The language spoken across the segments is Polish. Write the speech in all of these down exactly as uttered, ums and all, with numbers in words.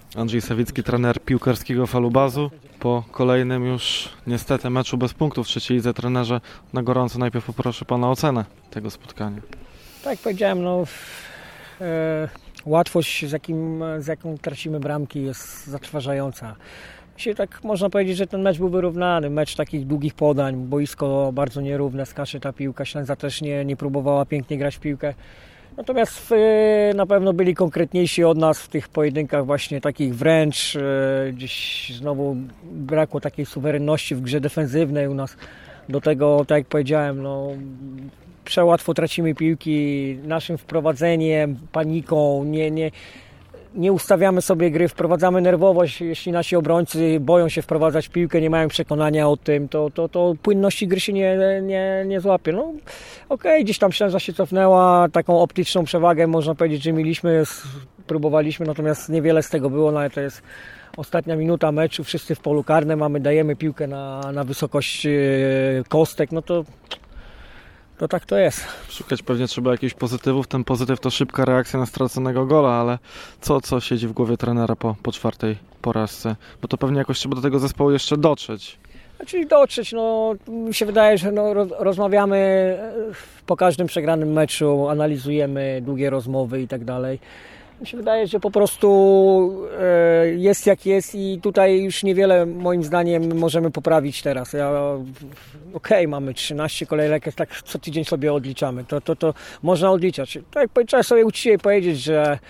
Andrzej Sawicki, trener piłkarskiego Falubazu. Po kolejnym już niestety meczu bez punktów w trzeciej lidze, trenerze, na gorąco najpierw poproszę Pana o ocenę tego spotkania. Tak jak powiedziałem, no, e, łatwość z, jakim, z jaką tracimy bramki jest zatrważająca. Dzisiaj tak można powiedzieć, że ten mecz był wyrównany, mecz takich długich podań, boisko bardzo nierówne, skacze ta piłka, Ślęza też nie, nie próbowała pięknie grać w piłkę. Natomiast w, na pewno byli konkretniejsi od nas w tych pojedynkach właśnie takich wręcz. Gdzieś znowu brakło takiej suwerenności w grze defensywnej u nas. Do tego, tak jak powiedziałem, no, przełatwo tracimy piłki naszym wprowadzeniem, paniką, nie, nie, nie ustawiamy sobie gry, wprowadzamy nerwowość. Jeśli nasi obrońcy boją się wprowadzać piłkę, nie mają przekonania o tym, to, to, to płynności gry się nie, nie, nie złapie. No, okej, okay, gdzieś tam Ślęza się cofnęła, taką optyczną przewagę można powiedzieć, że mieliśmy, próbowaliśmy, natomiast niewiele z tego było, no ale to jest ostatnia minuta meczu, wszyscy w polu karnym, mamy, dajemy piłkę na, na wysokość kostek, no to To tak to jest. Szukać pewnie trzeba jakichś pozytywów. Ten pozytyw to szybka reakcja na straconego gola, ale co, co siedzi w głowie trenera po, po czwartej porażce? Bo to pewnie jakoś trzeba do tego zespołu jeszcze dotrzeć. Czyli dotrzeć, no mi się wydaje, że no, roz, rozmawiamy po każdym przegranym meczu, analizujemy długie rozmowy i tak dalej. Mi się wydaje, że po prostu e, jest jak jest i tutaj już niewiele moim zdaniem możemy poprawić teraz. Ja, Okej, okay, mamy trzynaście kolejek, tak co tydzień sobie odliczamy. To, to, to można odliczać. Tak, trzeba sobie uczciwie powiedzieć, że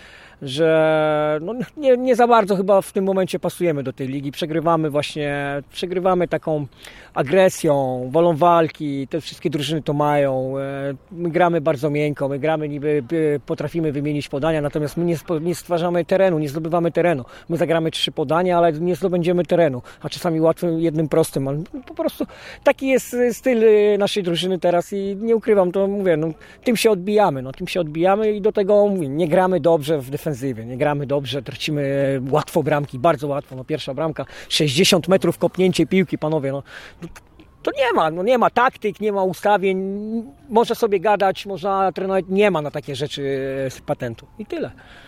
że no nie, nie za bardzo chyba w tym momencie pasujemy do tej ligi. Przegrywamy właśnie, przegrywamy taką agresją, wolą walki, te wszystkie drużyny to mają. My gramy bardzo miękko, my gramy niby, potrafimy wymienić podania, natomiast my nie, nie stwarzamy terenu, nie zdobywamy terenu. My zagramy trzy podania, ale nie zdobędziemy terenu, a czasami łatwym, jednym prostym. Ale po prostu taki jest styl naszej drużyny teraz i nie ukrywam, to mówię, no, tym się odbijamy, no, tym się odbijamy i do tego mówię, nie gramy dobrze w defensywie. Nie gramy dobrze, tracimy łatwo bramki, bardzo łatwo. No, pierwsza bramka, sześćdziesiąt metrów kopnięcie piłki, panowie. No, to nie ma, no, nie ma taktyk, nie ma ustawień. Może sobie gadać, można trenować, nie ma na takie rzeczy patentu. I tyle.